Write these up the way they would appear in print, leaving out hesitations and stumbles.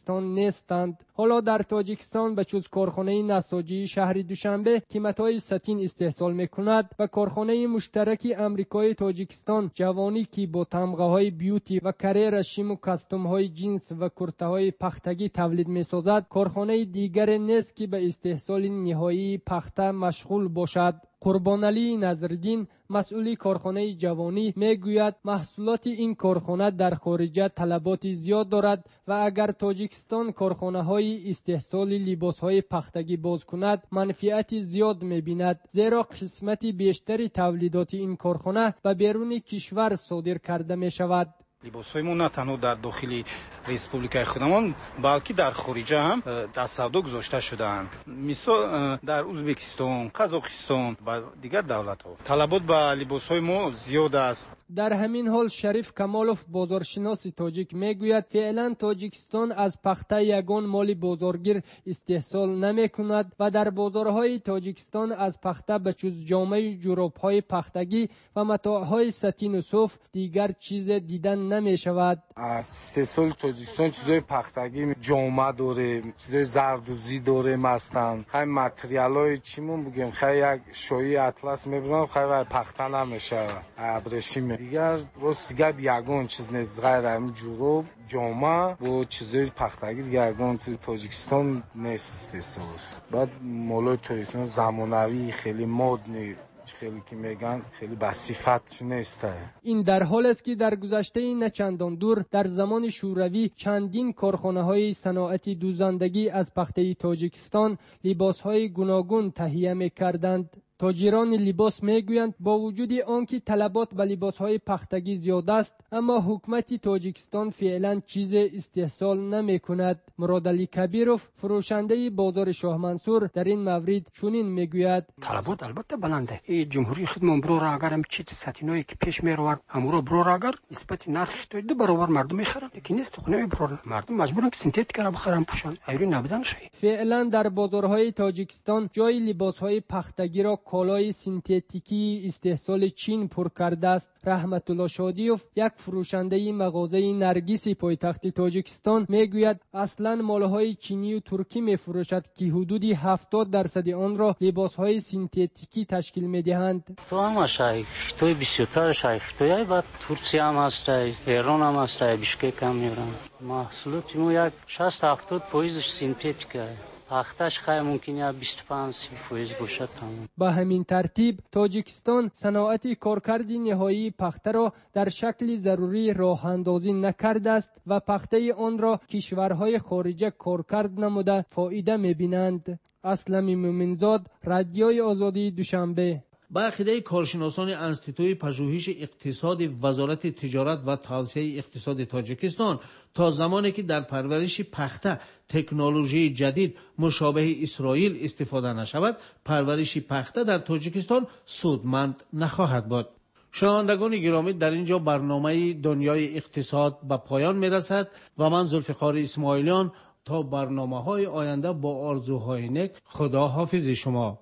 تاجیکستان نیستند. حالا در تاجیکستان به جز کارخانه نساجی شهر دوشنبه که متاع ستین استحصال میکند و کارخانه مشترک امریکای تاجیکستان جوانی که با تمغه های بیوتی و کره رشیم و کاستوم های جینس و کرته های پختگی تولید میسازد، کارخانه دیگر نیست که به استحصال نهایی پخته مشغول باشد. قربانعلی نظرالدین مسئول کارخانه جوانی میگوید محصولات این کارخانه در خارج طلبات زیاد دارد و اگر تاجیکستان کارخانه های استحصال لباس های پختگی باز کند منفعت زیاد میبیند، زیرا قسمت بیشتری تولیدات این کارخانه به بیرون کشور صادر کرده می شود. لباس‌هایمون نه تنها در داخل ریسپوبلیکای خودمان بلکه در خارج هم در سودا گذاشته شدند. مثلا در ازبکستان، قزاقستان و دیگر دولت‌ها طلبات به لباس‌های ما زیاد است. در همین حال شریف کمالوف بازارشناس تاجیک میگوید فعلا تاجیکستان از پخته یگان مال بازارگیر استحصال نمی کند و در بازارهای تاجیکستان از پخته به جز جامه جوراب‌های پختگی و متاعهای ستین و صوف دیگر چیز دیدن نمی شود. از استحصال تاجیکستان چیزای پختگی جامه داره، چیزای زردوزی داره، مثلا خیلی متریالای چیمون بگیم خیلی یک شوی اطلس میبرن خیلی پخته نمیشه ابریشم دیگر روز دیگر یگان چیز نیست غیر همین جوراب جامه و چیزای پختگی دیگر یگان چیز تاجیکستان نیست استحصال. بعد مولای تاجیکستان زمانوی خیلی مد نیست، خیلی که میگن خیلی بصفت نیسته. این در حال است که در گذشته نه چندان دور در زمان شوروی چندین کارخانه های صنعتی دوزندگی از پخته تاجیکستان لباس های گوناگون تهیه می‌کردند. تاجران لباس میگویند با وجود آنکه طلبات به لباسهای پختگی زیاد است اما حکومت تاجیکستان فعلا چیز استحصال نمی کند. مرادعلی کبیروف فروشنده بازار شاه منصور در این مورد چنین میگوید: طلبات البته بلنده. این جمهوری خودمون برو را اگر هم چیت ستینایی که پیش میروند همورا برو را اگر نسبت نرخ تو دو برابر مردم میخرن، لیکن نیست خونه برو مردم مجبورن که سنتتیک را بخرن پوشن ایرو نبودن شی. فعلا در بازارهای تاجیکستان جای لباسهای پختگی را کالای سینتتیکی استحصال چین پر کرده است. رحمت الله شادیوف یک فروشنده مغازه نرگس پایتخت تاجیکستان میگوید اصلا مالهای چینی و ترکی میفروشد که حدود 70% آن را لباسهای سینتتیکی تشکیل میدهند. تو هم شایخ توی بسیار شایخ توی بعد ترکیه هم هست، ایران هم هست، بیشکک هم میرن. محصولات ما یک 60-70% سینتتیکه. پختش خیلی ممکنه 25-30% باشد. با همین ترتیب تاجیکستان صنعت کارکرد نهایی پخته را در شکل ضروری راه اندازی نکرده است و پخته آن را کشورهای خارجه کارکرد نموده فایده می‌بینند. اسلم مومنزاد، رادیوی آزادی، دوشنبه. با عقیده کارشناسان انستیتوی پژوهش اقتصاد وزارت تجارت و توسعه اقتصاد تاجیکستان تا زمانی که در پرورش پخته تکنولوژی جدید مشابه اسرائیل استفاده نشود پرورش پخته در تاجیکستان سودمند نخواهد بود. شنوندگان گرامی، در اینجا برنامه دنیای اقتصاد به پایان میرسد و من ذوالفقار اسماعیلیان تا برنامه‌های آینده با آرزوهای نیک خدا حافظ شما.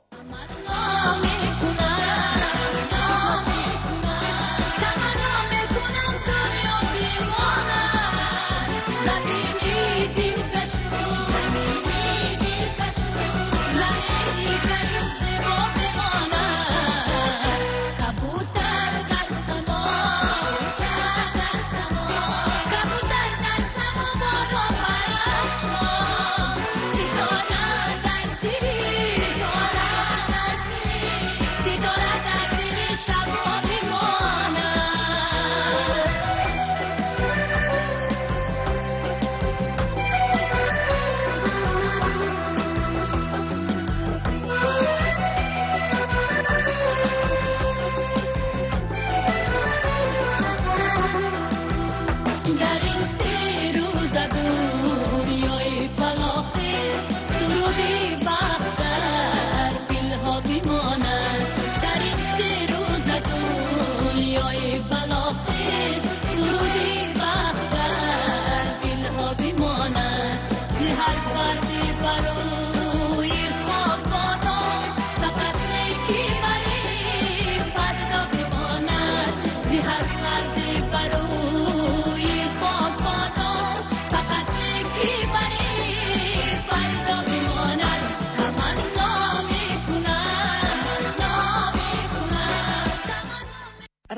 Sit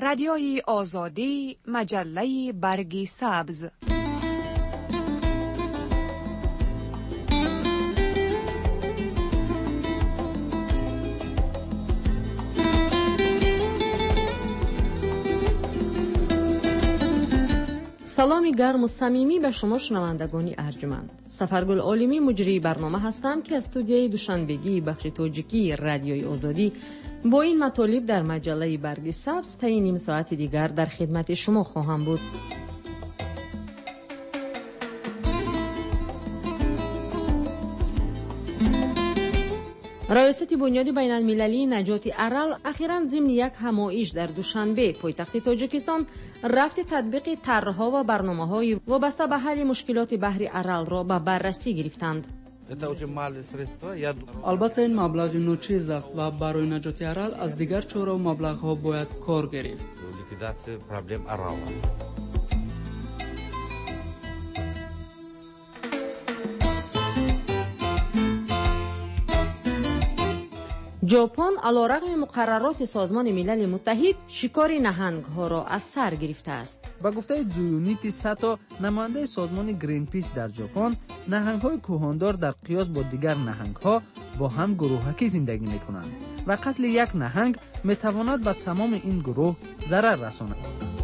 رادیوی آزادی، مجله برگ سبز. سلامی گرم و صمیمی به شما شنوندگان ارجمند. سفرگل عالمی مجری برنامه هستم که استودیوی دوشنبگی بخش تاجیکی رادیوی آزادی با این مطالب در مجله برگ سبز تا نیم ساعت دیگر در خدمت شما خواهم بود. رئیست بنیاد بین المللی نجات ارل اخیراً ضمن یک همایش در دوشنبه پایتخت تاجیکستان رفت تطبیق طرح‌ها و برنامه‌های وابسته به حل مشکلات بحر ارل را به بررسی گرفتند. البته این مبلغ نوچیز است و برای نجات ارل از دیگر چهره و مبلغ‌ها باید کار گرفت. ژاپن علیرغم مقررات سازمان ملل متحد شکار نهنگ‌ها را از سر گرفته است. با گفته زویونیتی ساتو، نماینده سازمان گرین پیس در ژاپن، نهنگ‌های کهاندار در قیاس با دیگر نهنگ‌ها با هم گروهکی زندگی می‌کنند و قتل یک نهنگ می‌تواند به تمام این گروه ضرر رساند.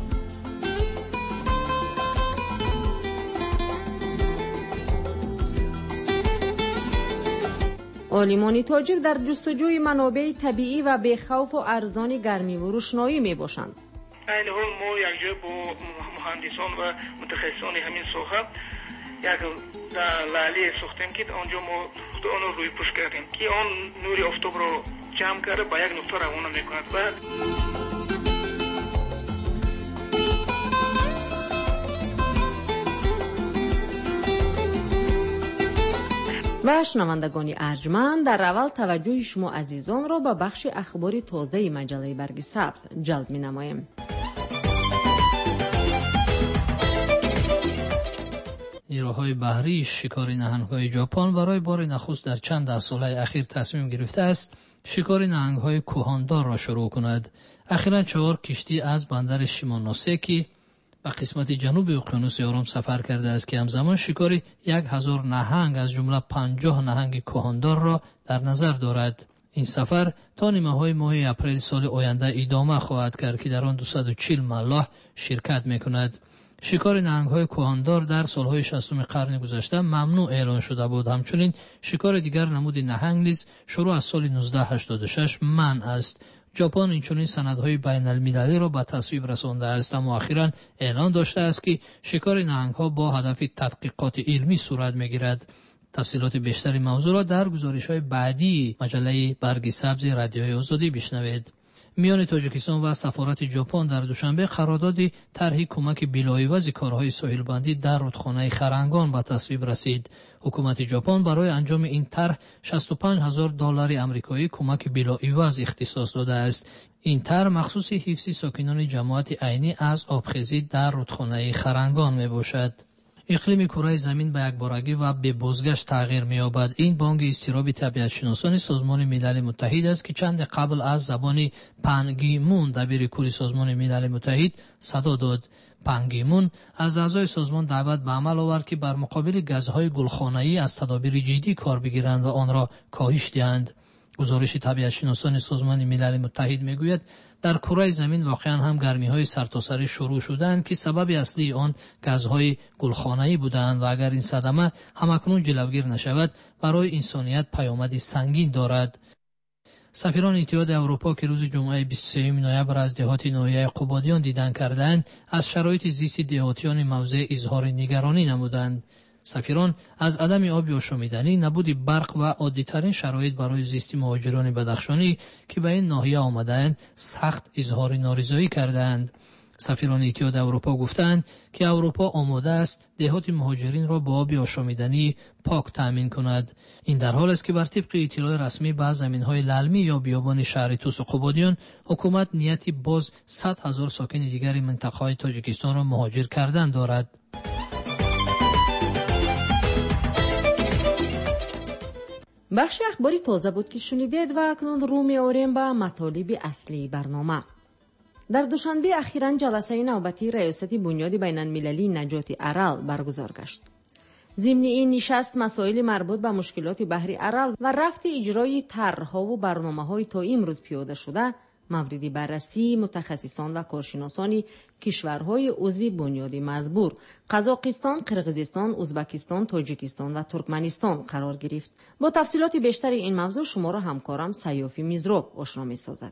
عالمان تاجیک در جستجوی منابع طبیعی و بی‌خوف و ارزان گرمی و روشنایی میباشند. این حال ما یک جای با مهندسان و متخصصان همین ساحه یک لاله ساختیم که آنجا ما آن رو روی پوش کردیم که آن نور آفتاب رو جمع کرده به یک نقطه روانه میکند. و شنوندگان ارجمند، در اول توجه شما عزیزان را به بخش اخبار تازه مجله برگ سبز جلب می نماییم. نیروهای بحری شکار نهنگ‌های ژاپن برای بار نخست در چند ده ساله اخیر تصمیم گرفته است شکار نهنگ‌های کهاندار را شروع کند. اخیراً 4 کشتی از بندر شیمانوسکی و قسمت جنوبی اقیانوس آرام سفر کرده است که همزمان شکار 1000 نهنگ از جمله 50 نهنگ کهاندار را در نظر دارد. این سفر تا نیمه‌های ماه اپریل سال آینده ادامه خواهد کرد که در آن 240 ملاح شرکت می‌کند. شکار نهنگ‌های کهاندار در سال‌های 60 قرن گذشته ممنوع اعلان شده بود. همچنین شکار دیگر نمود نهنگ نیز شروع از سال 1986 منع است. ژاپن اینچنین سندهای بین المللی را به تصویب رسانده است، اما اخیراً اعلان داشته است که شکار نهنگ‌ها با هدف تحقیقات علمی صورت می‌گیرد. تفصیلات بیشتری موضوع را در گزارش‌های بعدی مجله برگ سبز رادیوی آزادی بشنوید. میان تاجیکستان و سفارت ژاپن در دوشنبه قرارداد طرح کمک بلاعوض کارهای ساحلبندی در رودخانه خرنگان به تصویب رسید. حکومت ژاپن برای انجام این طرح $65,000 آمریکایی کمک بلاعوض اختصاص داده است. این طرح مخصوص حفظ ساکنان جماعت عینی از آبخیزی در رودخانه خرنگان میباشد. اقلیم کره زمین به یکبارگی و به بازگشت تغییر می‌یابد. این بانک اضطراب طبیعت شناسان سازمان ملل متحد است که چند قبل از زبان پنگیمون دبیر کل سازمان ملل متحد صدا داد. پنگیمون از اعضای سازمان دعوت به عمل آورد که بر مقابل گازهای گلخانه‌ای از تدابیر جدی کار بگیرند و آن را کاهش دهند. گزارش طبیعت شناسان سازمان ملل متحد میگوید در کره زمین واقعا هم گرمی‌های سرتاسر شروع شدند که سبب اصلی آن گازهای گلخانه‌ای بودند و اگر این صدمه همکنون جلوگیر نشود برای انسانیت پیامدی سنگین دارد. سفیران اتحاد اروپا که روز جمعه 23 نوامبر از دهات ناحیه قبادیان دیدن کردند از شرایط زیست دهاتیان موضع اظهار نگرانی نمودند. سفیران از عدم آب آشامیدنی، نبود برق و عادی‌ترین شرایط برای زیست مهاجران بدخشانی که به این ناحیه آمدند سخت اظهار نارضایی کردند. سفیران اتحاد اروپا گفتند که اروپا آماده است دهات مهاجرین را با آب آشامیدنی پاک تامین کند. این در حال است که بر طبق اطلاع رسمی به زمین‌های للمی یا بیابان شهر توس و قبادیان حکومت نیتی باز 100,000 ساکن دیگر منطقه‌های تاجیکستان را مهاجر کردن دارد. بخش اخباری تازه بود که شنیدید و اکنون رو می‌آوریم به مطالب اصلی برنامه. در دوشنبه اخیراً جلسه نوبتی ریاست بنیاد بین‌المللی نجات ارال برگزار گشت. ضمن این نشست مسائل مربوط به مشکلات بحر ارال و رفت اجرای طرح‌ها و برنامه‌های تا امروز پیاده شده مورد بررسی متخصصان و کارشناسان کشورهای عضو بنیاد مزبور قزاقستان، قرقیزستان، ازبکستان، تاجیکستان و ترکمنستان قرار گرفت. با تفصیلات بیشتر این موضوع شما را همکارم سیافی میزراب آشنا می‌سازد.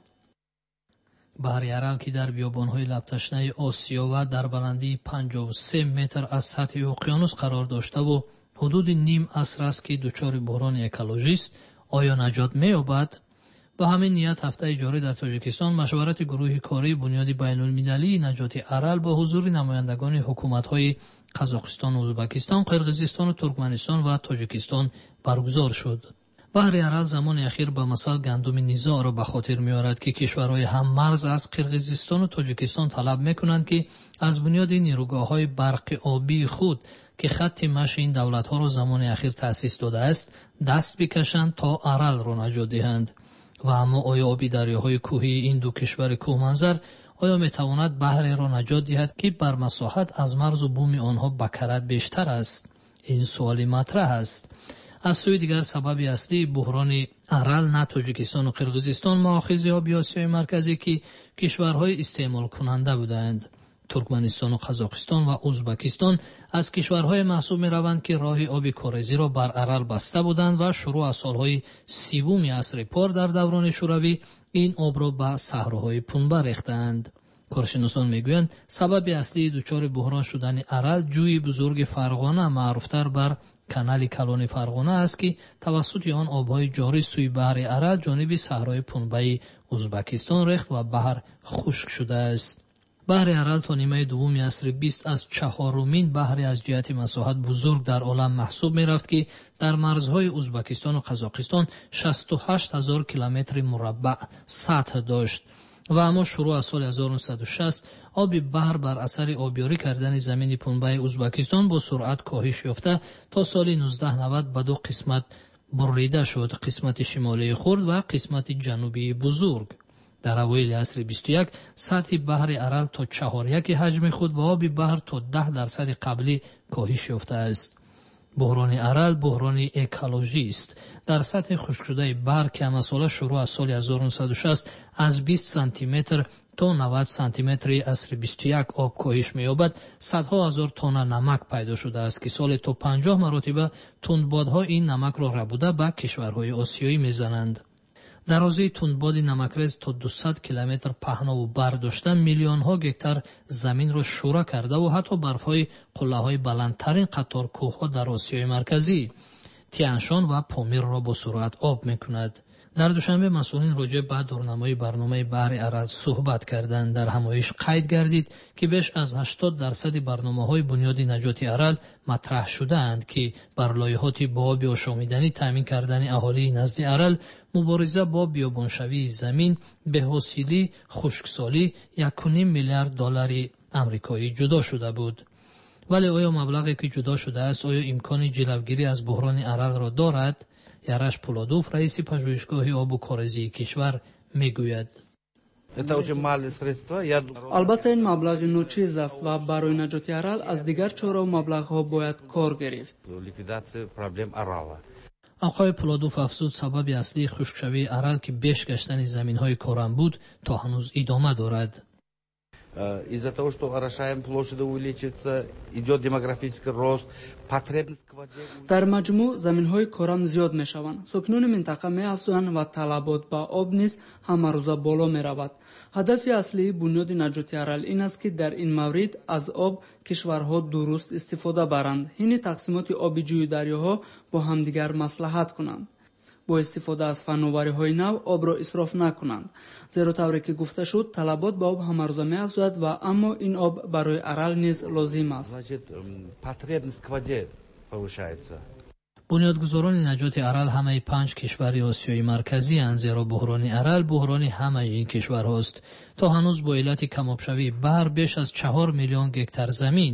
بحر ارال که در بیابان‌های لب‌تشنه آسیا و در بلندی 53 متر از سطح اقیانوس قرار داشته و حدود نیم عصر است که دچار بحران اکولوژی است، آیا نجات می‌یابد؟ با همین نیت هفته جاری در تاجیکستان مشورت گروه کاری بنیاد بین‌المللی نجات ارال با حضور نمایندگان حکومت‌های قزاقستان، ازبکستان، قرقیزستان و ترکمنستان و تاجیکستان برگزار شد. بحر ارال زمان اخیر به مثال گندم نیزا را به خاطر می‌آورد که کشورهای هم مرز از قرقیزستان و تاجیکستان طلب می‌کنند که از بنیاد نیروگاه‌های برق آبی خود که خط مشی این دولت‌ها را زمان اخیر تأسیس داده است دست بکشند تا ارال را نجات دهند. و اما آیا آبی دریاهای کوهی این دو کشور کوهمنظر آیا میتواند بحر را نجات دهد که بر مساحت از مرز و بوم آنها بکرد بیشتر است؟ این سوال مطرح است. از سوی دیگر سبب اصلی بحران ارال نه تاجیکستان و قرقیزستان مؤاخذه آبی آسیای مرکزی که کشورهای استعمال کننده بودند. ترکمنستان و قزاقستان و ازبکستان از کشورهای محسوب می روند که راه آب کاریزی را بر ارال بسته بودند و شروع از سالهای 30 عصر پار در دوران شوروی این آب را به صحراهای پنبه ریختند. کارشناسان میگویند سبب اصلی دچار بحران شدن ارال جوی بزرگ فرغانه معروفتر بر کانال کلان فرغانه است که توسط آن آبهای جاری سوی بحر ارال جانب صحرای پنبه ازبکستان ریخت و بحر خشک شده است. بحر ارال تا نیمه دوم عصر 20 از چهارمین بحری از جهت مساحت بزرگ در عالم محسوب می رفت که در مرزهای ازبکستان و قزاقستان 68,000 کیلومتر مربع سطح داشت و اما شروع از سال 1960 آب بحر بر اثر آبیاری کردن زمین پنبه ازبکستان با سرعت کاهش یافته تا سال 1990 به دو قسمت بریده شد، قسمت شمالی خرد و قسمت جنوبی بزرگ. در اوایل عصر 21 سطح بحر ارال تا 4.1 حجم خود و آب بحر تا 10% قبلی کاهش یافته است. بحران ارال بحران اکولوژی است. در سطح خشک شده بحر که مسئله شروع از سال 1960 از 20 سانتی متر تا 90 سانتی متر عصر 21 آب کاهش می‌یابد، صدها هزار تن نمک پیدا شده است که سال تا 50 مرتبه تندبادها این نمک را ربوده به کشورهای آسیایی می‌زنند. درازه تندباد نمکریز تا 200 کیلومتر پهنا و بر داشته میلیون ها گکتار زمین را شوره کرده و حتی برفهای قله های بلندترین قطار کوه ها در آسیای مرکزی تیانشان و پامیر را با سرعت آب میکند. در دوشنبه مسئولین راجع به دورنمای برنامه بحر ارال صحبت کردند. در همایش قید گردید که بیش از 80% برنامه‌های بنیاد نجات ارال مطرح شده‌اند که بر لایحات با آب آشامیدنی تامین کردن اهالی نزد ارال، مبارزه با بیابانشوی زمین، به‌وسیله خشکسالی 1.5 میلیارد دلار آمریکایی جدا شده بود. ولی آیا مبلغی که جدا شده است آیا امکان جلوگیری از بحران ارال را دارد؟ یارش پولادوف رئیس پژوهشگاه آب و کاریزی کشور میگوید البته این مبلغ نوچیز است و برای نجات ارال از دیگر چهره و مبلغ‌ها باید کار گرفت. آقای پولادوف افزود سبب اصلی خشکشوی ارال که بیش گشتن زمین‌های کارم بود تا هنوز ادامه دارد. Из-за того, что орошаем площадь увеличивается, идет демографический рост, потребность в воде. در مجموع زمین‌های کارم زیاد می‌شوند. سکنان منطقه می‌افزایند و طلبات به آب نیز هم‌روزه بالا می‌رود. هدف اصلی بنیاد نجات ارال این است که در این مورد از آب کشورها درست استفاده برند. این تقسیمات آبی جوی دریاها با همدیگر مصلحت کنند. با استفاده از فناوری‌های نو آب را اسراف نکنند، زیرا طوری که گفته شد طلبات به آب هم‌روزه می‌افزاید و اما این آب برای ارال نیز لازم است. بنیادگذاران نجات ارال همه 5 کشور آسیای مرکزی اند، زیرا بحران ارال بحران همه این کشورهاست. تا هنوز با علت کم‌آبشوی بحر بیش از 4 میلیون گکتار زمین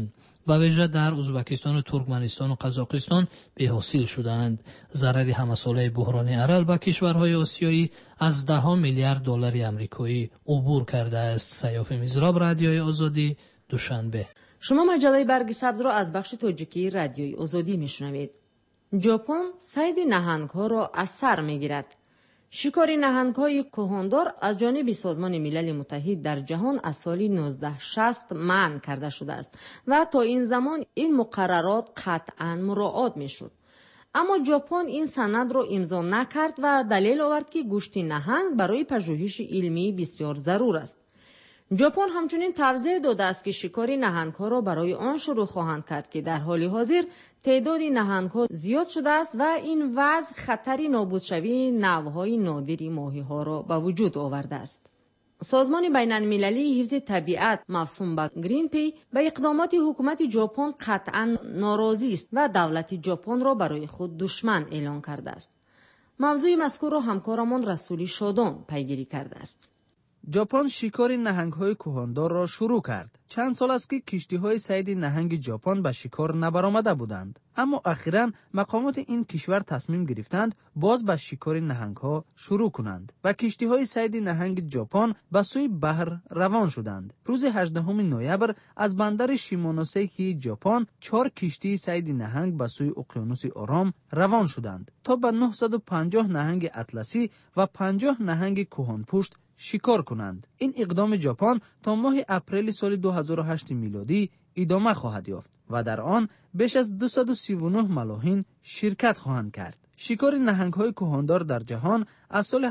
به ویژه در ازبکستان و ترکمنستان و قزاقستان بی‌حاصل شدند. ضرر همه‌ساله بحران ارل به کشورهای آسیایی از 10 میلیارد دلار آمریکایی عبور کرده است. سیاف میزراب، رادیوی آزادی، دوشنبه. شما مجله برگ سبز را از بخش تاجیکی رادیوی آزادی میشنوید. ژاپن صید نهنگ‌ها را از سر می‌گیرد. شکار نهنگ‌های کهاندار از جانب سازمان ملل متحد در جهان از سال 1960 منع کرده شده است و تا این زمان این مقررات قطعاً مراعات می‌شد. اما ژاپن این سند را امضا نکرد و دلیل آورد که گوشت نهنگ برای پژوهش علمی بسیار ضرور است. ژاپن همچنین توضیح داده است که شکار نهنگ‌ها را برای آن شروع خواهند کرد که در حال حاضر تعداد نهنگ‌ها زیاد شده است و این وضع خطری نابودشوی نوع‌های نادر ماهی‌ها را به وجود آورده است. سازمان بین‌المللی حفظ طبیعت موسوم به گرین پی به اقدامات حکومت ژاپن قطعاً ناراضی است و دولت ژاپن را برای خود دشمن اعلام کرده است. موضوع مذکور را همکارمان رسولی شادان پیگیری کرده است. ژاپن شکار نهنگ‌های کهاندار را شروع کرد. چند سال است که کشتی‌های صید نهنگ ژاپن به شکار نبرآمده بودند، اما اخیراً مقامات این کشور تصمیم گرفتند باز به شکار نهنگ‌ها شروع کنند و کشتی‌های صید نهنگ ژاپن به سوی بحر روان شدند. روز 18 نوامبر از بندر شیمونوسکی ژاپن 4 کشتی صید نهنگ به سوی اقیانوس آرام روان شدند تا به 950 نهنگ اطلسی و 50 نهنگ کهانپشت شکار کنند. این اقدام ژاپن تا ماه اپریل سال 2008 میلادی ادامه خواهد یافت و در آن بیش از 239 ملاحین شرکت خواهند کرد. شکار نهنگ‌های کهاندار در جهان از سال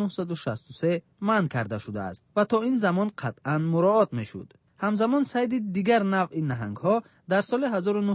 1963 منع کرده شده است و تا این زمان قطعاً مراعات می‌شد. همزمان صید دیگر نوع نهنگ‌ها در سال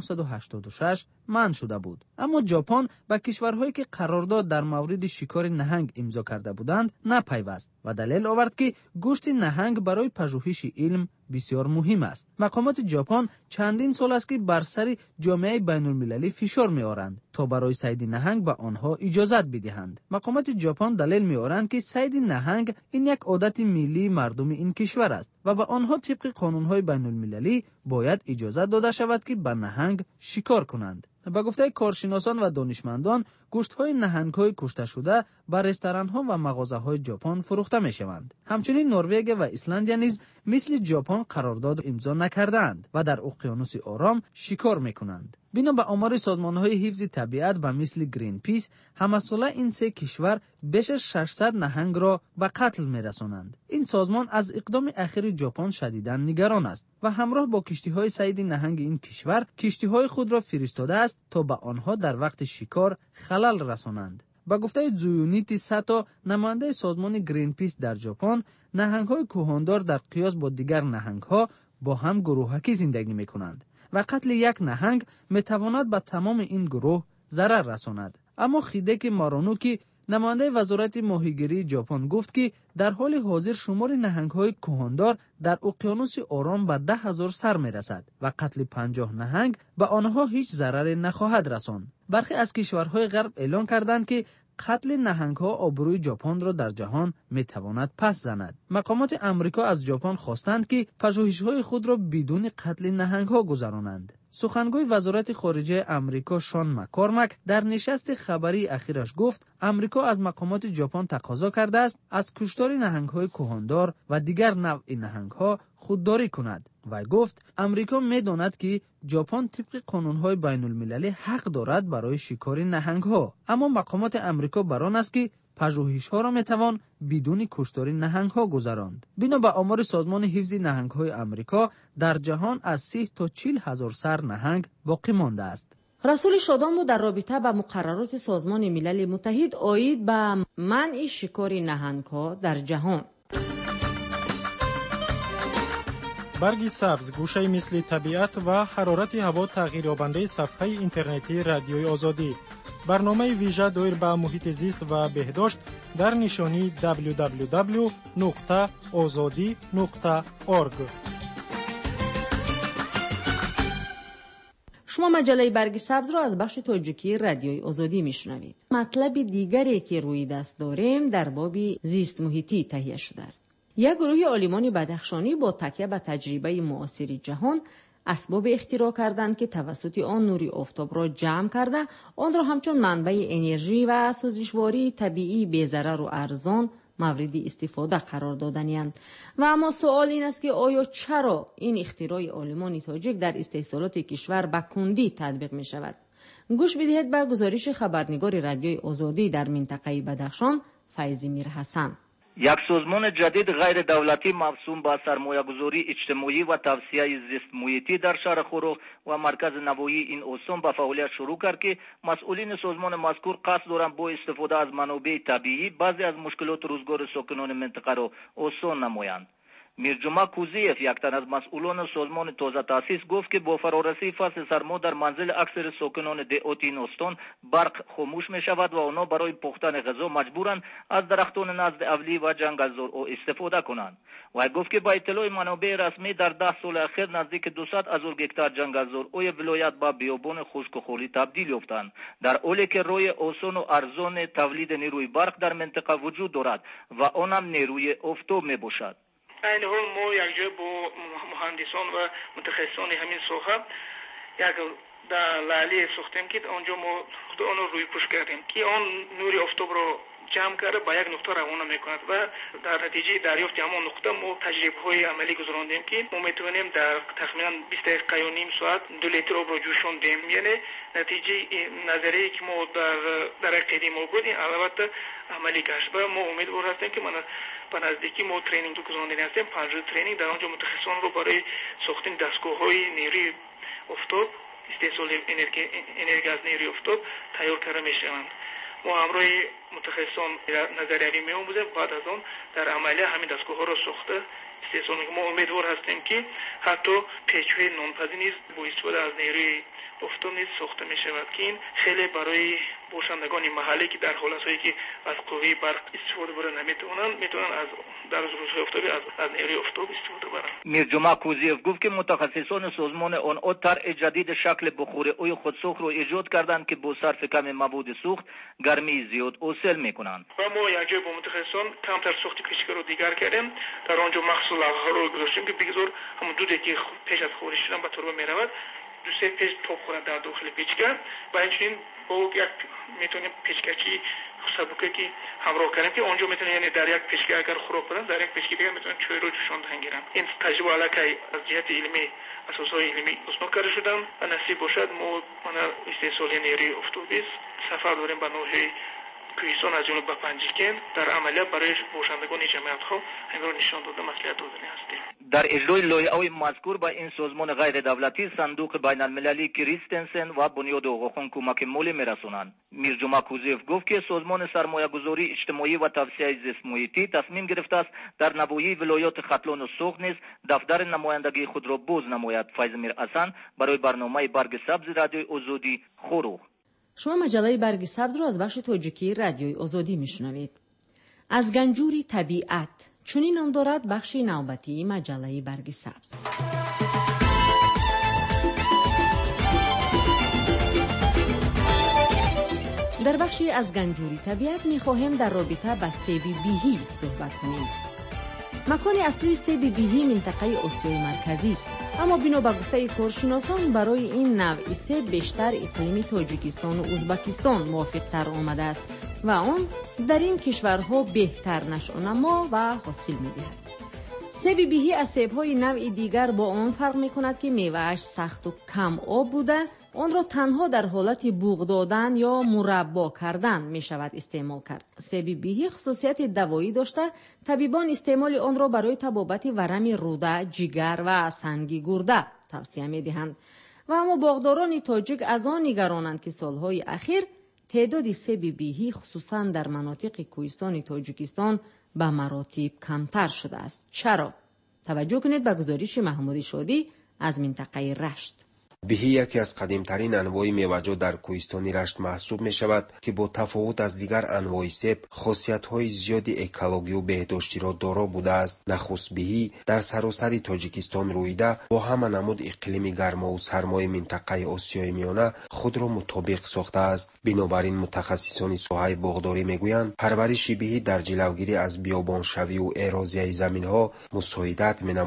1986 منع شده بود، اما ژاپن با کشورهایی که قرارداد در مورد شکار نهنگ امضا کرده بودند نپیوست و دلیل آورد که گوشت نهنگ برای پژوهش علم بسیار مهم است. مقامات ژاپن چندین سال است که بر سر جامعه بین‌المللی فشار می‌آورند تا برای صید نهنگ به آنها اجازت بدهند. مقامات ژاپن دلیل می‌آورند که صید نهنگ این یک عادت ملی مردم این کشور است و به آنها طبق قانون‌های بین‌المللی باید اجازه داده شود که به نهنگ شکار کنند. با گفته کارشناسان و دانشمندان، گوشت‌های نهنگ‌های کشته شده به رستوران‌ها و مغازه‌های ژاپن فروخته می‌شوند. همچنین نروژ و ایسلند نیز مثل ژاپن قرارداد امضا نکردند و در اقیانوس آرام شکار می‌کنند. بنا به آمار سازمان‌های حفظ طبیعت و مثل گرین پیس، همساله این سه کشور بیش از 600 نهنگ را به قتل می‌رسانند. این سازمان از اقدام اخیر ژاپن شدیداً نگران است و همراه با کشتی‌های صید نهنگ این کشور کشتی‌های خود را فرستاده است تا به آنها در وقت شکار خلل رسانند. با گفته زویونیتی ساتو، نماینده سازمان گرین پیس در ژاپن، نهنگ‌های کهاندار در قیاس با دیگر نهنگ‌ها با هم گروهکی زندگی می‌کنند و قتل یک نهنگ می‌تواند به تمام این گروه ضرر رساند. اما خیدکی مارانوکی، نماینده وزارت ماهیگیری ژاپن، گفت که در حال حاضر شمار نهنگ‌های کهاندار در اقیانوس آرام به 10,000 سر می‌رسد و قتل 50 نهنگ به آنها هیچ ضرری نخواهد رساند. برخی از کشورهای غرب اعلام کردند که قتل نهنگ‌ها آبروی ژاپن را در جهان می‌تواند پس زند. مقامات آمریکا از ژاپن خواستند که پژوهش‌های خود را بدون قتل نهنگ‌ها گذرانند. سخنگوی وزارت خارجه آمریکا شان مکارمک در نشست خبری اخیرش گفت آمریکا از مقامات ژاپن تقاضا کرده است از کشتار نهنگ‌های کهاندار و دیگر نوع نهنگ‌ها خودداری کند و گفت آمریکا می‌داند که ژاپن طبق قانون‌های بین‌المللی حق دارد برای شکار نهنگ‌ها، اما مقامات آمریکا بر آن است که پژوهش‌ها را می‌توان بدون کشتار نهنگ‌ها گذراند. بنا به آمار سازمان حفظ نهنگ‌های آمریکا، در جهان از 30 تا 40,000 سر نهنگ باقی مانده است. رسول شادان بود در رابطه با مقررات سازمان ملل متحد آید به منع شکار نهنگ‌ها در جهان. برگ سبز، گوشه مثل طبیعت و حرارت هوا تغییریابنده صفحه اینترنتی رادیوی آزادی. برنامه ویژه دایر به محیط زیست و بهداشت در نشانی www.azadi.org. شما مجله برگ سبز را از بخش تاجیکی رادیوی آزادی میشنوید. مطلب دیگری که روی دست داریم در باب زیست محیطی تهیه شده است. یک گروه عالمان بدخشانی با تکیه به تجربه معاصر جهان اسباب اختراع کردند که توسط آن نور آفتاب را جمع کرده آن را همچون منبع انرژی و سوزشواری طبیعی بی‌ضرر و ارزان مورد استفاده قرار دادند. و اما سوال این است که آیا چرا این اختراع عالمان تاجیک در استحصالات کشور به کندی تطبیق می شود؟ گوش بدهید به گزارش خبرنگار رادیوی آزادی در منطقه بدخشان فیضی میرحسن. یک سازمان جدید غیر دولتی موسوم به سرمایه‌گذاری اجتماعی و توسعه زیست محیطی در شهر خروخ و مرکز نوایی این استان به فعالیت شروع کرد که مسئولین سازمان مذکور قصد دارند با استفاده از منابع طبیعی بعضی از مشکلات روزگار ساکنان منطقه را آسان نمایند. میرجمع کوزیف یک تن از مسئولان سازمان تازه تأسیس گفت که با فرارسی فصل سرما در منزل اکثر ساکنان دهات این استان برق خاموش می شود و آنها برای پختن غذا مجبورند از درختان نزد اولی و جنگلزارها استفاده کنند. و گفت که با اطلاع منابع رسمی در 10 سال اخیر نزدیک 200,000 هکتار جنگلزارهای ولایت به بیابان خشک و خالی تبدیل یافتند، در حالی که راه آسان و ارزان تولید نیروی برق در منطقه وجود دارد و آن هم نیروی آفتاب می باشد. این حال ما یک جا با مهندسان و متخصصان همین ساحه یک در لاله ساختیم که آنجا ما آن روی پوش کردیم که آن نور آفتاب را جمع کرده به یک نقطه روانه میکند و در نتیجه دریافت همان نقطه ما تجربه های عملی گذراندیم که ما میتونیم در تقریبا 20 دقیقه و نیم ساعت 2 لیتر آب را جوشاندیم. یعنی نتیجه نظریه که ما در قدیم ما بودیم البته عملی گشت و ما امیدوار هستیم که به نزدیکی ما ترینینگ گذراندیم هستیم. 5 ترینینگ در آنجا متخصصان رو برای ساختن دستگاه‌های نیروی آفتاب استحصال انرژی از نیروی آفتاب تیار کرده میشوند. ما همراه متخصصان نظریوی می‌آموزیم، بعد از آن در عملیه همین دستگاه‌ها را ساخته استحصال می‌کنیم. ما امیدوار هستیم که حتی پیچ‌های نانپذیر نیز با استفاده از نیروی آفتاب نیز ساخته می‌شود که این خیلی برای باشندگان محلی که در حالت‌هایی که از قوه برق استفاده برای نمی‌توانند می‌توانند از در روزهای آفتابی از نیروی آفتاب استفاده برند. میرجمع کوزیف گفت که متخصصان سازمان آنها طرح جدید شکل بخوری خودساخت را ایجاد کردند که با صرف کم مواد سوخت گرمی زیاد حاصل می‌کنند. و ما یک جا با متخصصان کمتر ساخت پیچکا رو دیگر کردیم، در آنجا مخصوص لوحه‌ها رو گذاشتیم که بگذار همون دودی که پیش از خورش شدن به تربه می‌رود دو سه پیچ توپ خورد در داخل پیچکا و همچنین با یک میتونیم پیچکاچی سبوکه که همراه کردیم که آنجا میتونه یعنی در یک پیچکا اگر خوراک بدن در یک پیچکا دیگه میتونن چای رو جوشاندن گیرن. این تجربه علاقه از جهت علمی اساسهای علمی اسناد کرده شدم و نصیب باشد ما استحصال نیروی آفتابی سفر داریم به ناحیه کوهستان از جنوب به پنجگین در عملیات برای باشندگان جمعیت ها انگار نشان داده مصلحت دادنی هستیم. در اجرای لایحه‌های مذکور به این سازمان غیر دولتی صندوق بین المللی کریستنسن و بنیاد آقاخان کمک مالی میرسانند. میرجمع کوزیف گفت که سازمان سرمایه‌گذاری اجتماعی و توسعه زیست محیطی تصمیم گرفته است در نواحی ولایات ختلان و سوخت نیز دفتر نمایندگی خود را باز نماید. فیض میرحسن برای برنامه برگ سبز رادیوی آزادی خروخ. شما مجله برگ سبز را از بخش تاجیکی رادیوی آزادی میشنوید. از گنجوری طبیعت چنین نام دارد بخش نوبتی مجله برگ سبز. در بخشی از گنجوری طبیعت می‌خواهیم در رابطه با سیب بیهی صحبت کنیم. مکان اصلی سیب بیهی منطقه آسیای مرکزی است، اما بنا به گفته کارشناسان برای این نوع سیب بیشتر اقلیم تاجیکستان و ازبکستان موافق‌تر آمده است و آن در این کشورها بهتر نشأه‌نما و حاصل می‌دهد. سیب بیهی از سیب‌های نوع دیگر با آن فرق می‌کند که میوه‌اش سخت و کم آب بوده، آن را تنها در حالت بوق دادن یا مربا کردن می شود استعمال کرد. سیب بیهی خصوصیت دوایی داشته، طبیبان استعمال آن را برای تبابت ورم روده، جگر و سنگ گرده توصیه می دهند. و اما باغداران تاجیک از آن نگرانند که سالهای اخیر تعداد سیب بیهی خصوصا در مناطق کوهستان تاجیکستان به مراتب کمتر شده است. چرا؟ توجه کنید به گزارش محمود شادی از منطقه رشت. بیهی یکی از قدیمترین انواع میوه‌جات در کوهستان رشت محسوب می شود که با تفاوت از دیگر انواع سیب خاصیت‌های زیادی اکولوژی و بهداشتی را دارا بوده است. نخست بیهی در سراسر تاجیکستان رویده با همان نمود اقلیم گرما و سرمای منطقه آسیای میانه خود را مطابق ساخته است. بنابراین متخصصان ساحه باغداری میگویند پرورش بیهی در جلوگیری از بیابان شوی و ایرازی زمین‌ها مساعدت می‌نماید.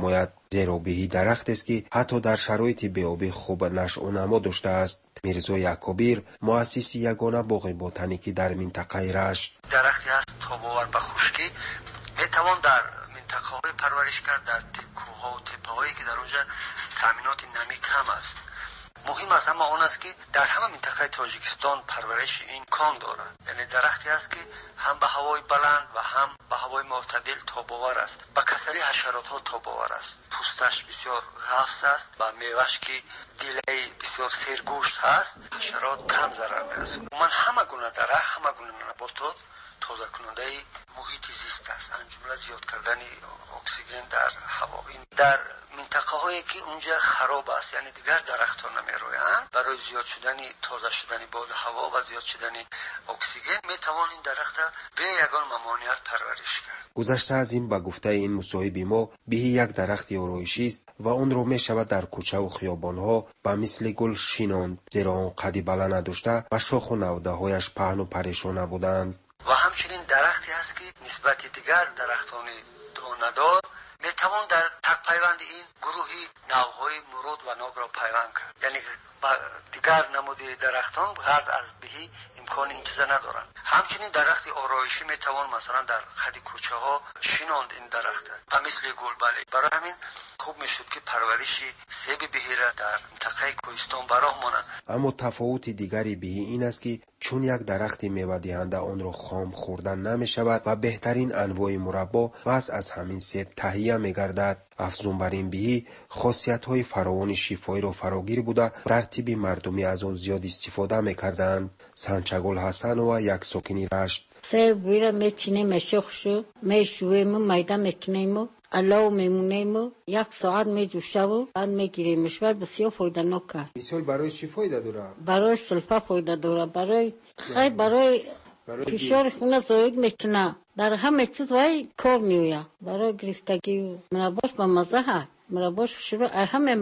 زیرا بهی درخت است که حتی در شرایط بیابی خوب نشأ و نما داشته است. میرزا یعقوبیر مؤسس یگانه باغ بوتانیکی در منطقه رشت: درختی است تاب‌آور به خشکی، میتوان در منطقه‌های پرورش کرد، در کوه‌ها و تپه‌هایی که در اونجا تامینات نمی کم است. مهم است اما آن است که در همه منطقه تاجیکستان پرورش این کان دارد. یعنی درختی است که هم به هوای بلند و هم به هوای معتدل تاب‌آور است. به کسری حشرات‌ها تاب‌آور است. پوستش بسیار غفص است و میوه‌اش که دیله بسیار سرگوشت هست. حشرات کم ضرر می‌رسند. من همه گونه درخت، همه گونه نباتات تازه کننده محیط زیست است. از جمله زیاد کردن اکسیژن در هوا. این در منطقه هایی که اونجا خراب است، یعنی دیگر درخت‌ها نمی‌رویند، برای زیاد شدن تازه شدن باد هوا و زیاد شدن اکسیژن میتوان این درخت به یگان ممانعت پرورش کرد. گذشته از این به گفته این مصاحب ما بهی یک درخت آرایشی است و اون رو میشود در کوچه و خیابان‌ها به مثل گل شیناند، زیرا اون قدی بالا نداشته و شاخ و نوده‌هایش پهن و پریشان نبودند. و همچنین درختی است که نسبت دیگر درختان دانه‌دار میتوان در تک پیوند این گروهی نوهای مرود و ناب را پیوند کرد. یعنی با دیگر نمود درختان غرض از بهی امکان این چیزا ندارند. همچنین درخت آرایشی میتوان مثلا در خد کوچه ها شیناند این درخت و مثل گلبله. برای همین خوب میشد که پرورش سیب بهی را در منطقه کوهستان براه مانند. اما تفاوت دیگری بهی این است که چون یک درخت میوه دهنده آن را خام خوردن نمی شود و بهترین انواع مربا بس از همین سیب تهیه می گردد. افزون بر این بهی خاصیت های فراوان شفایی را فراگیر بوده ترتیب مردمی از آن زیاد استفاده می کردند. سنچگل حسن و یک ساکنی رشت: سیب بیره میچینیم میشخشو میشویم میده میکنیم علاو میمونیم، یک ساعت میجوشه و بعد میگیریمش و بسیار فایده نکه. مثال برای چی فایده داره؟ برای سلفه فایده داره، برای خیلی برای فشار خون زایید میکنه، در همه چیز وای کار میویه، برای گرفتگی مرباش با مزه ها. مرباش شروع همه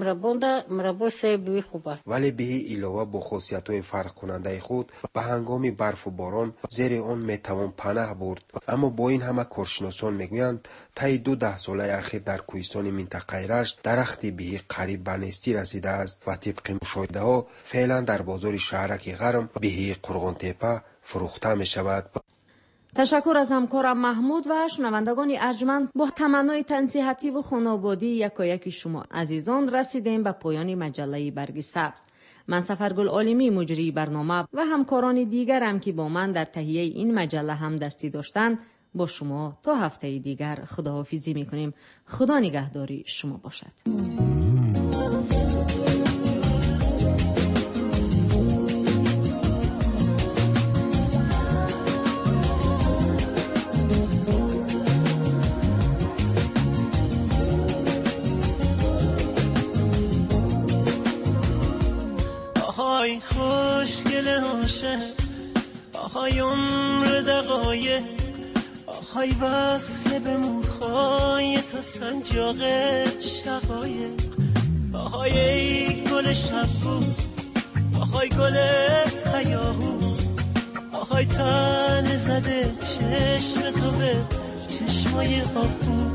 مربا سیبی خوبه. ولی بهی علاوه با خاصیت‌های فرق کننده خود به هنگام برف و باران زیر آن میتوان پناه برد. اما با این همه کارشناسان میگویند طی 2 ساله اخیر در کوهستان منطقه رشت درخت بهی قریب به نیستی رسیده است و طبق مشاهده ها فعلا در بازار شهرک غرم بهی قرغان تپه فروخته می شود. تشکر از همکارم محمود و شنوندگان ارجمند. با تمنای تنصیحاتی و خانوادگی یکایک شما عزیزان رسیدیم به پایان مجله برگ سبز. من سفرگل عالمی مجری برنامه و همکاران دیگرم که با من در تهیه این مجله هم دستی داشتند با شما تا هفته دیگر خداحافظی میکنیم. خدا نگهداری شما باشد. آهای خوشگل عاشق، آهای عمر دقایق، آهای وصل به موهای تا سنجاق شقایق، آهای ای گل شبگو، آهای گل هیاهو، آهای تن زده چشم تو به چشمای آبو،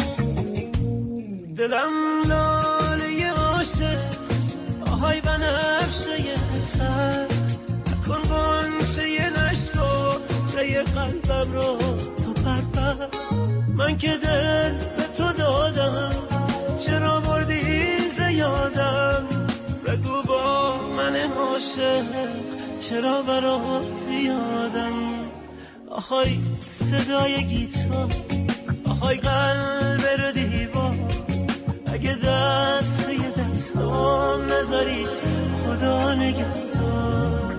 دلم لاله عاشق، آهای بنفشه تر، نکن غنچه نشکو ره قلبم رو تو پرپر، من که دل به تو دادم چرا بردی زیادم، بگو با من عاشق چرا برات زیادم، آهای صدای گیتار، آهای قلب رو دیوار، اگه دست یه دستام نذاری خدا نگهدار،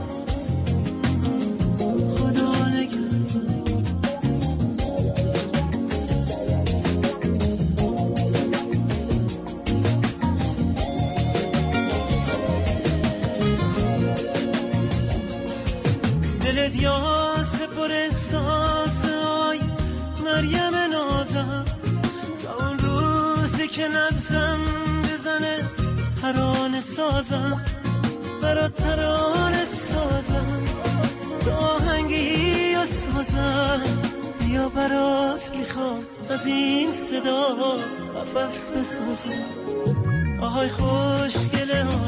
خدا نگهدار. دلت یاس پر احساس آی مریم نازم، تا اون روزی که نبزم بزنه ترانه سازم، برات ترانه سازم، تا آهنگی و سازم، بیا برات میخوام از این صدا قفس بسازم. آهای خوشگل